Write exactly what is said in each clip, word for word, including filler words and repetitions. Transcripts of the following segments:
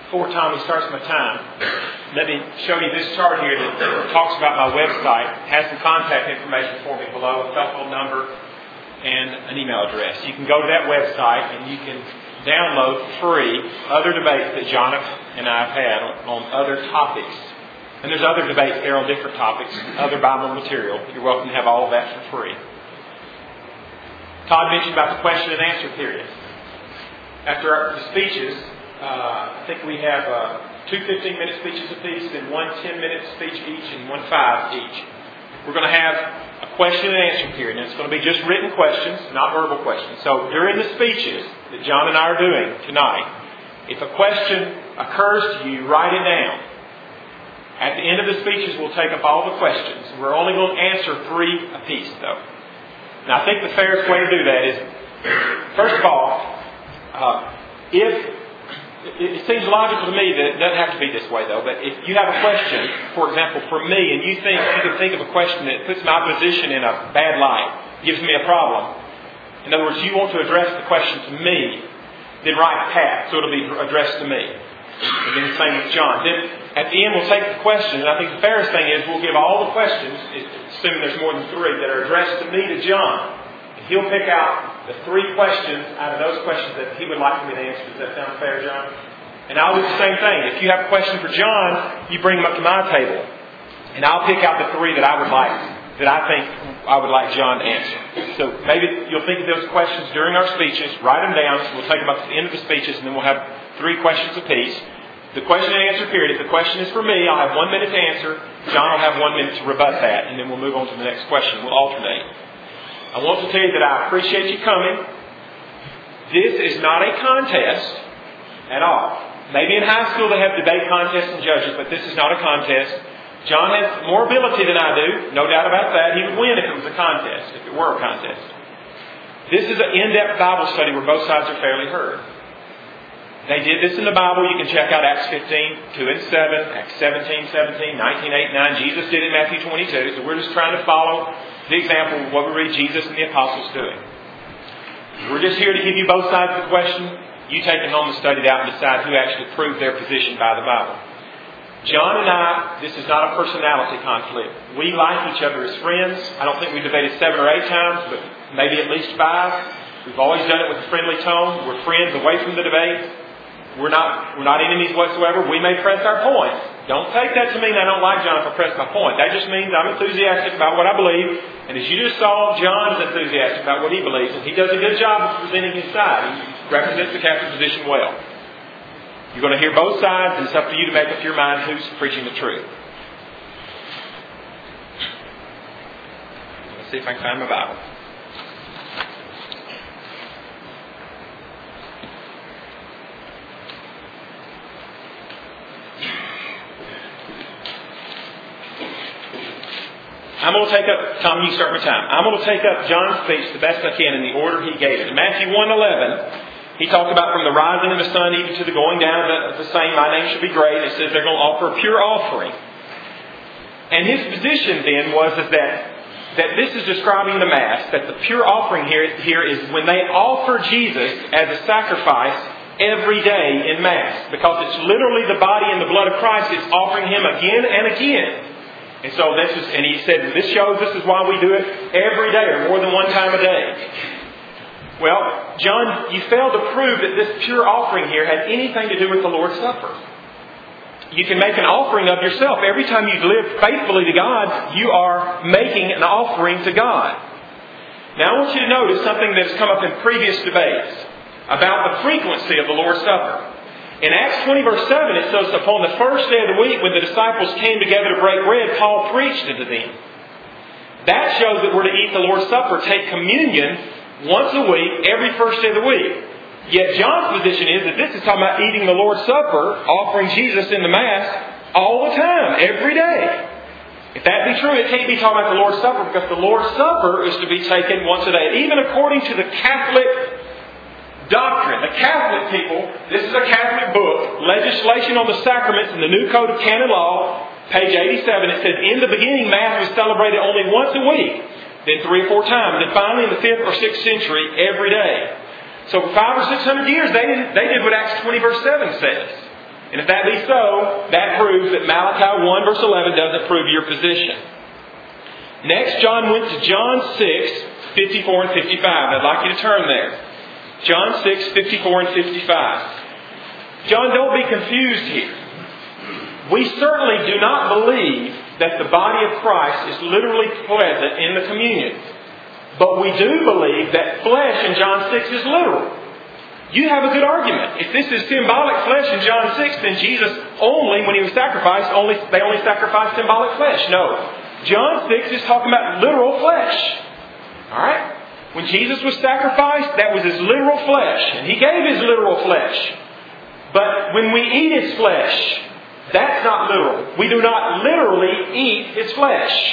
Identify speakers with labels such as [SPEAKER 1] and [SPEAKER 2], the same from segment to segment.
[SPEAKER 1] Before Tommy starts my time, let me show you this chart here that talks about my website. It has some contact information for me below, a telephone number and an email address. You can go to that website and you can download for free other debates that John and I have had on, on other topics. And there's other debates there on different topics, other Bible material. You're welcome to have all of that for free. Todd mentioned about the question and answer period. After our, the speeches, uh, I think we have uh, two fifteen-minute speeches apiece, then one ten-minute speech each, and one five each. We're going to have a question and answer period, and it's going to be just written questions, not verbal questions. So during the speeches that John and I are doing tonight, if a question occurs to you, write it down. At the end of the speeches, we'll take up all the questions. We're only going to answer three apiece, though. Now, I think the fairest way to do that is, first of all, uh, if it, it seems logical to me that it doesn't have to be this way, though, but if you have a question, for example, from me, and you think you can think of a question that puts my position in a bad light, gives me a problem. In other words, you want to address the question to me, then write Pat, so it'll be addressed to me. And then the same with John. Then at the end we'll take the questions. And I think the fairest thing is we'll give all the questions, assuming there's more than three, that are addressed to me to John. And he'll pick out the three questions out of those questions that he would like me to answer. Does that sound fair, John? And I'll do the same thing. If you have a question for John, you bring them up to my table. And I'll pick out the three that I would like, that I think I would like John to answer. So maybe you'll think of those questions during our speeches, write them down, so we'll take them up to the end of the speeches, and then we'll have three questions apiece. The question and answer period, if the question is for me, I'll have one minute to answer. John will have one minute to rebut that, and then we'll move on to the next question. We'll alternate. I want to tell you that I appreciate you coming. This is not a contest at all. Maybe in high school they have debate contests and judges, but this is not a contest. John has more ability than I do. No doubt about that. He would win if it was a contest, if it were a contest. This is an in-depth Bible study where both sides are fairly heard. They did this in the Bible. You can check out Acts fifteen, two and seven, Acts seventeen, seventeen, nineteen, eight, nine. Jesus did it in Matthew twenty-two. So we're just trying to follow the example of what we read Jesus and the apostles doing. We're just here to give you both sides of the question. You take it home and study it out and decide who actually proved their position by the Bible. John and I, this is not a personality conflict. We like each other as friends. I don't think we debated seven or eight times, but maybe at least five. We've always done it with a friendly tone. We're friends away from the debate. We're not we're not enemies whatsoever. We may press our points. Don't take that to mean I don't like John if I press my point. That just means I'm enthusiastic about what I believe. And as you just saw, John is enthusiastic about what he believes. And he does a good job of presenting his side. He represents the Catholic position well. You're going to hear both sides, and it's up to you to make up your mind who's preaching the truth. Let's see if I can find my Bible. I'm going to take up, Tom, you start my time. I'm going to take up John's speech the best I can in the order he gave it. In Matthew one eleven, he talked about from the rising of the sun even to the going down of the, the same, my name shall be great. It says they're going to offer a pure offering. And his position then was is that, that this is describing the Mass, that the pure offering here, here is when they offer Jesus as a sacrifice every day in Mass. Because it's literally the body and the blood of Christ. It's offering Him again and again. And so this is, and he said, this shows this is why we do it every day or more than one time a day. Well, John, you failed to prove that this pure offering here had anything to do with the Lord's Supper. You can make an offering of yourself. Every time you live faithfully to God, you are making an offering to God. Now I want you to notice something that has come up in previous debates about the frequency of the Lord's Supper. In Acts twenty verse seven it says, upon the first day of the week when the disciples came together to break bread, Paul preached unto them. That shows that we're to eat the Lord's Supper, take communion once a week, every first day of the week. Yet John's position is that this is talking about eating the Lord's Supper, offering Jesus in the Mass, all the time, every day. If that be true, it can't be talking about the Lord's Supper because the Lord's Supper is to be taken once a day. Even according to the Catholic doctrine. The Catholic people, this is a Catholic book, Legislation on the Sacraments in the New Code of Canon Law, page eighty-seven. It says, in the beginning, Mass was celebrated only once a week, then three or four times, then finally in the fifth or sixth century, every day. So for five or six hundred years, they did, they did what Acts twenty verse seven says. And if that be so, that proves that Malachi one verse eleven doesn't prove your position. Next, John went to John six, fifty-four and fifty-five. I'd like you to turn there. John six, fifty-four and fifty-five. John, don't be confused here. We certainly do not believe that the body of Christ is literally present in the communion. But we do believe that flesh in John six is literal. You have a good argument. If this is symbolic flesh in John six, then Jesus only, when He was sacrificed, only they only sacrificed symbolic flesh. No. John six is talking about literal flesh. Alright? When Jesus was sacrificed, that was His literal flesh. And He gave His literal flesh. But when we eat His flesh, that's not literal. We do not literally eat His flesh.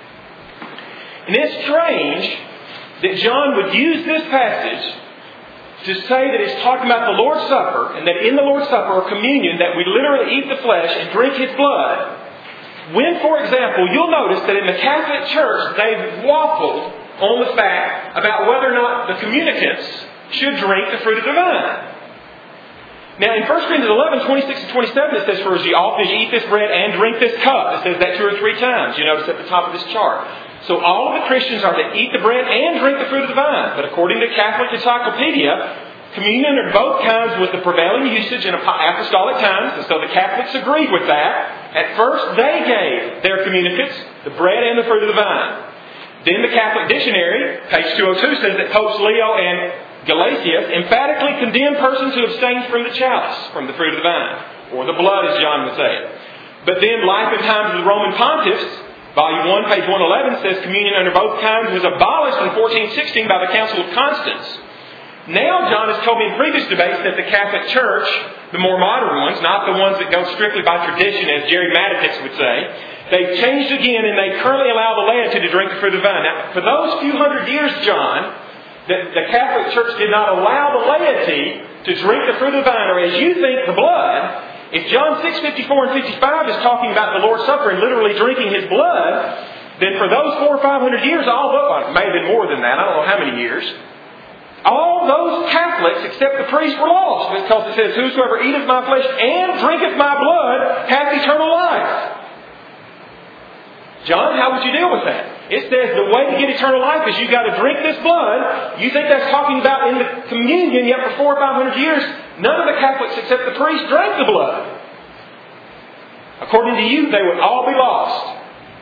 [SPEAKER 1] And it's strange that John would use this passage to say that it's talking about the Lord's Supper, and that in the Lord's Supper or communion that we literally eat the flesh and drink His blood, when, for example, you'll notice that in the Catholic Church they've waffled on the fact about whether or not the communicants should drink the fruit of the vine. Now in First Corinthians eleven, twenty-six and twenty-seven it says, "For as ye often as ye eat this bread and drink this cup," it says that two or three times. You notice at the top of this chart. So all of the Christians are to eat the bread and drink the fruit of the vine. But according to Catholic Encyclopedia, communion of both kinds was the prevailing usage in apostolic times. And so the Catholics agreed with that. At first they gave their communicants the bread and the fruit of the vine. Then the Catholic Dictionary, page two oh two, says that Popes Leo and Gelasius emphatically condemn persons who abstain from the chalice, from the fruit of the vine, or the blood as John would say it. But then Life and Times of the Roman Pontiffs, Volume one, page one eleven, says communion under both kinds was abolished in fourteen sixteen by the Council of Constance. Now, John has told me in previous debates that the Catholic Church, the more modern ones, not the ones that go strictly by tradition, as Jerry Mattis would say, they've changed again and they currently allow the laity to drink the fruit of the vine. Now, for those few hundred years, John, the, the Catholic Church did not allow the laity to drink the fruit of the vine, or as you think, the blood. If John six, fifty-four and fifty-five is talking about the Lord's Supper and literally drinking His blood, then for those four or five hundred years, all those, it may have been more than that, I don't know how many years, all those Catholics except the priests were lost, because it says, "Whosoever eateth my flesh and drinketh my blood hath eternal life." John, how would you deal with that? It says the way to get eternal life is you've got to drink this blood. You think that's talking about in the communion, yet for four or five hundred years, none of the Catholics except the priests drank the blood. According to you, they would all be lost.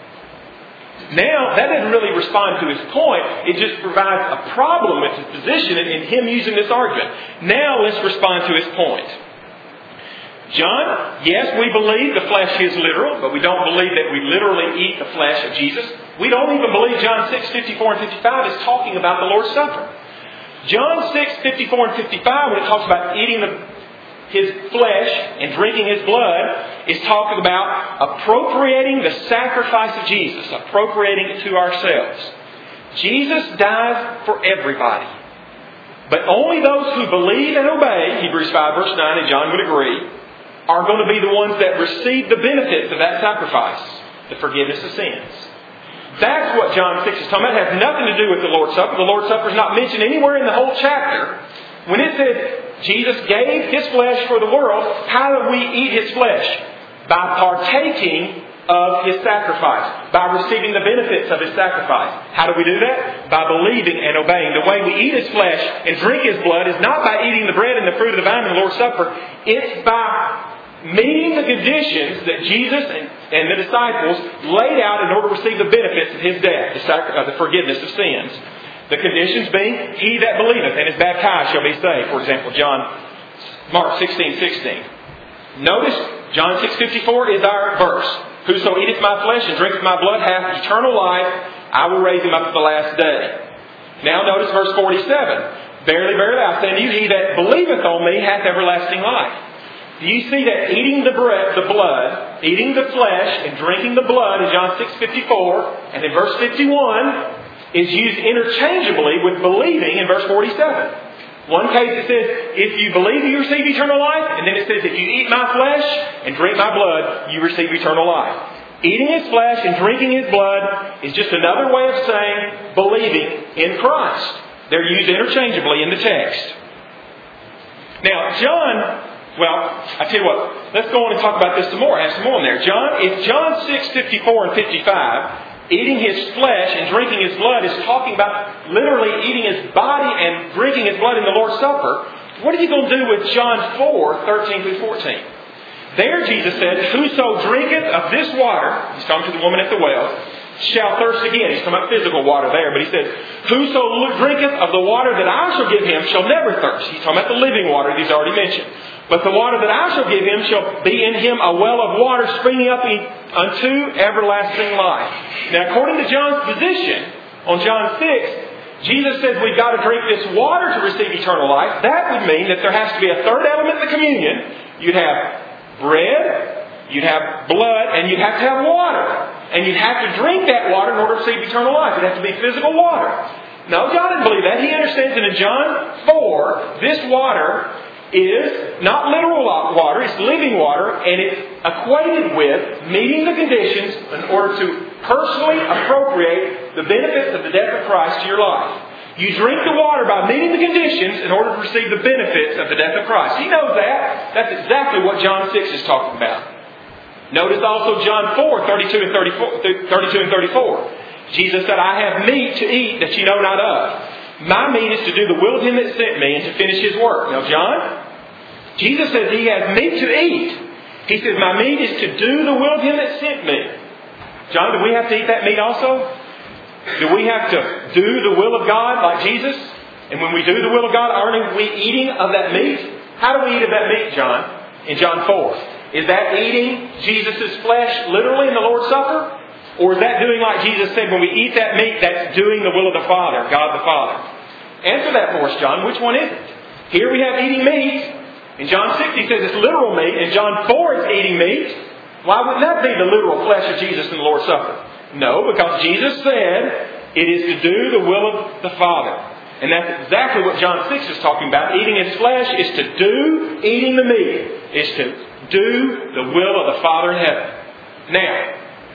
[SPEAKER 1] Now, that doesn't really respond to his point. It just provides a problem with his position and in him using this argument. Now, let's respond to his point. John, yes, we believe the flesh is literal, but we don't believe that we literally eat the flesh of Jesus. We don't even believe John six, fifty-four and fifty-five is talking about the Lord's Supper. John six, fifty-four and fifty-five, when it talks about eating the, His flesh and drinking His blood, is talking about appropriating the sacrifice of Jesus, appropriating it to ourselves. Jesus died for everybody. But only those who believe and obey, Hebrews five verse nine, and John would agree, are going to be the ones that receive the benefits of that sacrifice, the forgiveness of sins. That's what John six is talking about. It has nothing to do with the Lord's Supper. The Lord's Supper is not mentioned anywhere in the whole chapter. When it says Jesus gave His flesh for the world, how do we eat His flesh? By partaking of His sacrifice. By receiving the benefits of His sacrifice. How do we do that? By believing and obeying. The way we eat His flesh and drink His blood is not by eating the bread and the fruit of the vine in the Lord's Supper. It's by meeting the conditions that Jesus and, and the disciples laid out in order to receive the benefits of His death, the, sacri- uh, the forgiveness of sins. The conditions being, "He that believeth and is baptized shall be saved." For example, John, Mark sixteen, sixteen. Notice, John six, fifty-four is our verse. "Whoso eateth my flesh and drinketh my blood hath eternal life. I will raise him up at the last day." Now notice verse forty-seven. "Verily, verily, I say unto you, he that believeth on me hath everlasting life." Do you see that eating the bread, the blood, eating the flesh and drinking the blood in John six, fifty-four, and in verse fifty-one, is used interchangeably with believing in verse forty-seven. One case it says, "If you believe, you receive eternal life." And then it says, "If you eat my flesh and drink my blood, you receive eternal life." Eating His flesh and drinking His blood is just another way of saying believing in Christ. They're used interchangeably in the text. Now, John Well, I tell you what, let's go on and talk about this some more. Have some more in there. John, if John six, fifty-four and fifty-five, eating His flesh and drinking His blood is talking about literally eating His body and drinking His blood in the Lord's Supper, what are you going to do with John four, thirteen through fourteen? There Jesus said, whoso drinketh of this water, He's talking to the woman at the well, shall thirst again. He's talking about physical water there, but He said, whoso drinketh of the water that I shall give him shall never thirst. He's talking about the living water that He's already mentioned. But the water that I shall give him shall be in him a well of water springing up unto everlasting life. Now, according to John's position on John six, Jesus says we've got to drink this water to receive eternal life. That would mean that there has to be a third element in the communion. You'd have bread, you'd have blood, and you'd have to have water. And you'd have to drink that water in order to receive eternal life. It'd have to be physical water. No, John didn't believe that. He understands that in John four, this water is not literal water, it's living water, and it's equated with meeting the conditions in order to personally appropriate the benefits of the death of Christ to your life. You drink the water by meeting the conditions in order to receive the benefits of the death of Christ. He knows that. That's exactly what John six is talking about. Notice also John four, thirty-two and thirty-four, thirty-two and thirty-four. Jesus said, I have meat to eat that you know not of. My meat is to do the will of Him that sent me and to finish His work. Now, John, Jesus says He has meat to eat. He says, my meat is to do the will of Him that sent me. John, do we have to eat that meat also? Do we have to do the will of God like Jesus? And when we do the will of God, aren't we eating of that meat? How do we eat of that meat, John? In John four. Is that eating Jesus' flesh literally in the Lord's Supper? Or is that doing like Jesus said, when we eat that meat, that's doing the will of the Father, God the Father? Answer that for us, John. Which one is it? Here we have eating meat. In John six, He says it's literal meat. In John four, it's eating meat. Why wouldn't that be the literal flesh of Jesus in the Lord's Supper? No, because Jesus said it is to do the will of the Father. And that's exactly what John six is talking about. Eating His flesh is to do, eating the meat is to do the will of the Father in heaven. Now,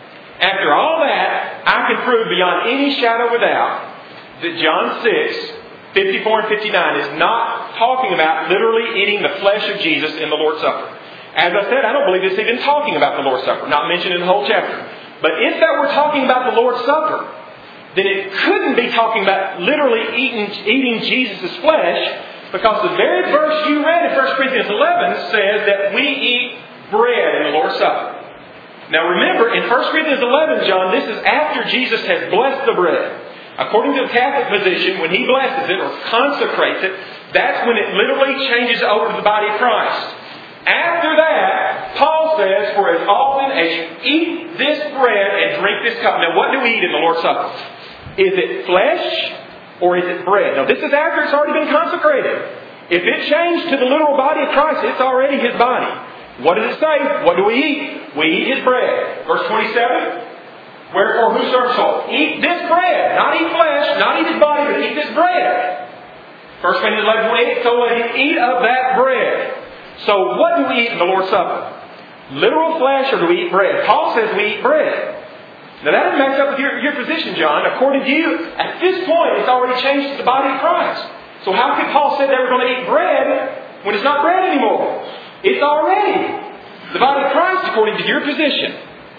[SPEAKER 1] after all that, I can prove beyond any shadow of a doubt that John six, fifty-four and fifty-nine is not talking about literally eating the flesh of Jesus in the Lord's Supper. As I said, I don't believe it's even talking about the Lord's Supper, not mentioned in the whole chapter. But if that were talking about the Lord's Supper, then it couldn't be talking about literally eating, eating Jesus' flesh, because the very verse you read in First Corinthians eleven says that we eat bread in the Lord's Supper. Now remember, in First Corinthians eleven, John, this is after Jesus has blessed the bread. According to the Catholic position, when He blesses it or consecrates it, that's when it literally changes over to the body of Christ. After that, Paul says, for as often as you eat this bread and drink this cup. Now what do we eat in the Lord's Supper? Is it flesh or is it bread? Now this is after it's already been consecrated. If it changed to the literal body of Christ, it's already His body. What does it say? What do we eat? We eat His bread. Verse twenty-seven. Wherefore whosoever shall eat this bread, not eat flesh, not eat His body, but eat this bread. First Corinthians eleven twenty-eight. So let him eat of that bread. So what do we eat in the Lord's Supper? Literal flesh, or do we eat bread? Paul says we eat bread. Now that doesn't match up with your, your position, John. According to you, at this point, it's already changed to the body of Christ. So how could Paul say they were going to eat bread when it's not bread anymore? It's already the body of Christ according to your position.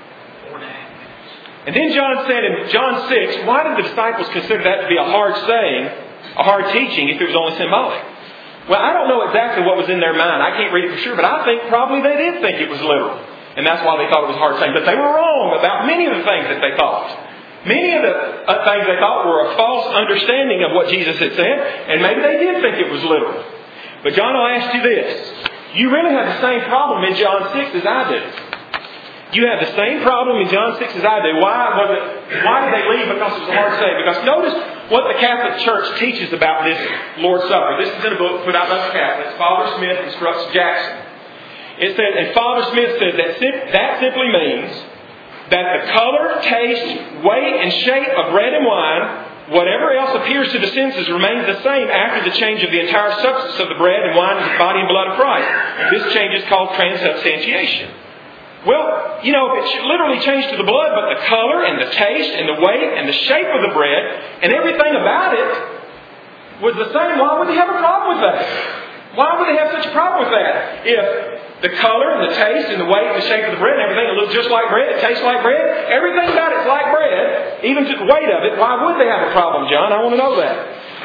[SPEAKER 1] And then John said in John six, why did the disciples consider that to be a hard saying, a hard teaching, if it was only symbolic? Well, I don't know exactly what was in their mind. I can't read it for sure, but I think probably they did think it was literal. And that's why they thought it was a hard saying. But they were wrong about many of the things that they thought. Many of the uh, things they thought were a false understanding of what Jesus had said, and maybe they did think it was literal. But John, I'll ask you this. You really have the same problem in John six as I do. You have the same problem in John six as I do. Why was it? Why did they leave? Because it was a hard saying. Because notice what the Catholic Church teaches about this Lord's Supper. This is in a book put out by the Catholics. Father Smith instructs Jackson. It says, and Father Smith says that that simply means that the color, taste, weight, and shape of bread and wine, whatever else appears to the senses, remains the same after the change of the entire substance of the bread and wine into the body and blood of Christ. This change is called transubstantiation. Well, you know, if it literally changed to the blood, but the color and the taste and the weight and the shape of the bread and everything about it was the same, why would he have a problem with that? Why would they have such a problem with that? If the color and the taste and the weight and the shape of the bread and everything, it looks just like bread, it tastes like bread, everything about it's like bread, even to the weight of it, why would they have a problem, John? I want to know that.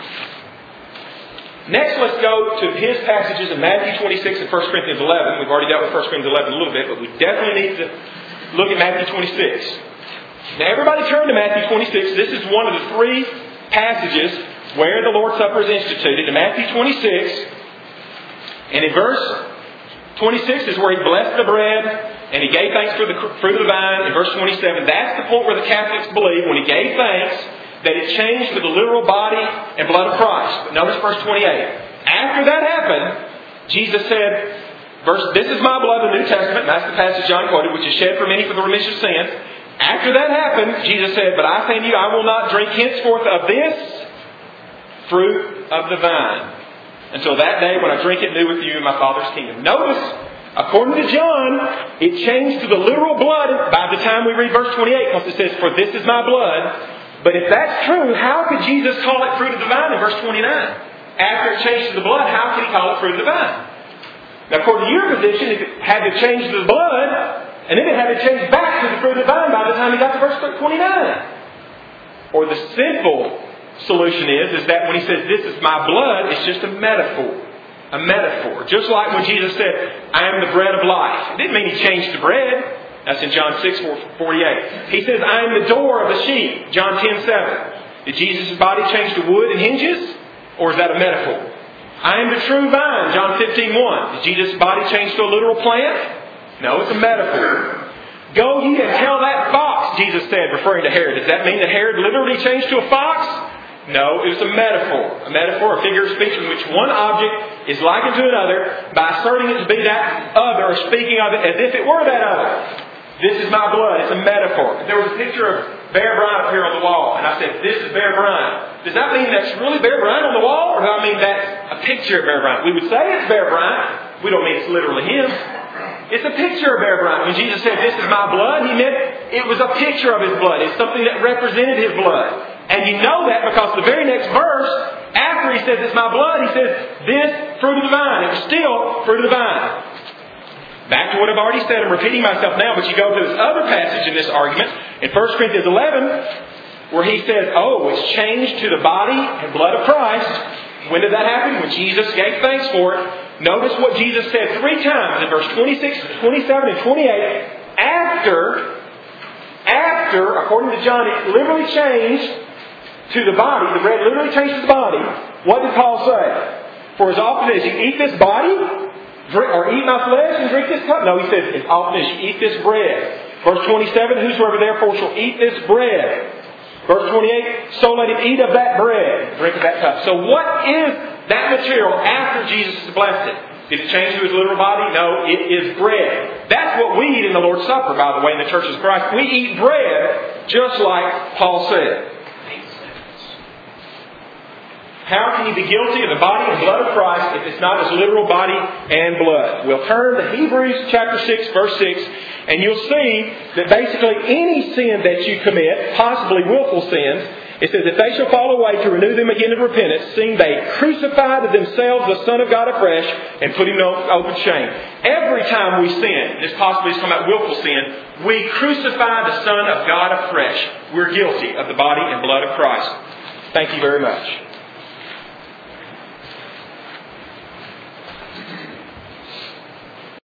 [SPEAKER 1] Next, let's go to his passages in Matthew twenty-six and First Corinthians eleven. We've already dealt with First Corinthians eleven a little bit, but we definitely need to look at Matthew twenty-six. Now, everybody turn to Matthew twenty-six. This is one of the three passages where the Lord's Supper is instituted. In Matthew twenty-six, and in verse twenty-six is where He blessed the bread and He gave thanks for the fruit of the vine. In verse twenty-seven, that's the point where the Catholics believe when He gave thanks that it changed to the literal body and blood of Christ. But notice verse twenty-eight. After that happened, Jesus said, verse, this is my blood of the New Testament, and that's the passage John quoted, which is shed for many for the remission of sins. After that happened, Jesus said, but I say to you, I will not drink henceforth of this fruit of the vine until that day when I drink it new with you in my Father's kingdom. Notice, according to John, it changed to the literal blood by the time we read verse twenty-eight, because it says, for this is my blood. But if that's true, how could Jesus call it fruit of the vine in verse twenty-nine? After it changed to the blood, how could He call it fruit of the vine? Now, according to your position, if it had to change to the blood, and then it had to change back to the fruit of the vine by the time He got to verse twenty-nine. Or the simple solution is, is that when He says, this is my blood, it's just a metaphor. A metaphor. Just like when Jesus said, I am the bread of life. It didn't mean He changed the bread. That's in John six forty-eight. He says, I am the door of the sheep. John ten seven. Did Jesus' body change to wood and hinges? Or is that a metaphor? I am the true vine. John fifteen one. Did Jesus' body change to a literal plant? No, it's a metaphor. Go ye and tell that fox, Jesus said, referring to Herod. Does that mean that Herod literally changed to a fox? No, it was a metaphor. A metaphor, a figure of speech in which one object is likened to another by asserting it to be that other, or speaking of it as if it were that other. This is my blood. It's a metaphor. There was a picture of Bear Bryant up here on the wall, and I said, this is Bear Bryant. Does that mean that's really Bear Bryant on the wall, or do I mean that's a picture of Bear Bryant? We would say it's Bear Bryant. We don't mean it's literally him. It's a picture of Bear Bryant. When Jesus said, this is my blood, He meant it was a picture of His blood. It's something that represented His blood. And you know that because the very next verse, after He says, it's my blood, He says, this fruit of the vine. It was still fruit of the vine. Back to what I've already said, I'm repeating myself now, but you go to this other passage in this argument, in First Corinthians eleven, where he says, oh, it's changed to the body and blood of Christ. When did that happen? When Jesus gave thanks for it. Notice what Jesus said three times in verse twenty-six, twenty-seven, and twenty-eight. After, after, according to John, it literally changed to the body. The bread literally changed to the body. What did Paul say? For as often as you eat this body, drink, or eat my flesh and drink this cup. No, he says, as often as you eat this bread. Verse twenty-seven, whosoever therefore shall eat this bread. Verse twenty-eight, so let him eat of that bread, drink of that cup. So what is that material after Jesus has blessed it? Did it change to His literal body? No, it is bread. That's what we eat in the Lord's Supper, by the way, in the Church of Christ. We eat bread just like Paul said. How can you be guilty of the body and blood of Christ if it's not His literal body and blood? We'll turn to Hebrews chapter six, verse six, and you'll see that basically any sin that you commit, possibly willful sins, it says, if they shall fall away, to renew them again in repentance, seeing they crucify to themselves the Son of God afresh and put Him to open shame. Every time we sin, this possibly is talking about willful sin, we crucify the Son of God afresh. We're guilty of the body and blood of Christ. Thank you very much.